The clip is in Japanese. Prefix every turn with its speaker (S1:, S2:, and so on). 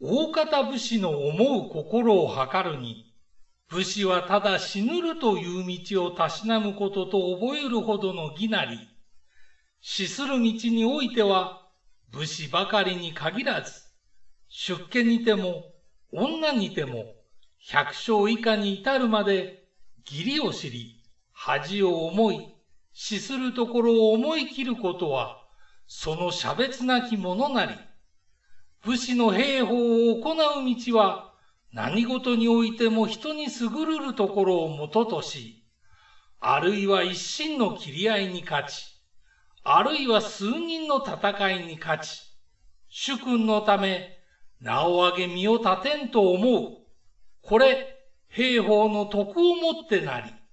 S1: 大方武士の思う心を測るに、武士はただ死ぬるという道をたしなむことと覚えるほどの義なり、死する道においては、武士ばかりに限らず、出家にても、女にても、百姓以下に至るまで、義理を知り、恥を思い、死するところを思い切ることは、その差別なきものなり、武士の兵法を行う道は、何事においても人に優るるところをもととし、あるいは一心の切り合いに勝ち、あるいは数人の戦いに勝ち、主君のため、名を上げ身を立てんと思う。これ、兵法の徳をもってなり。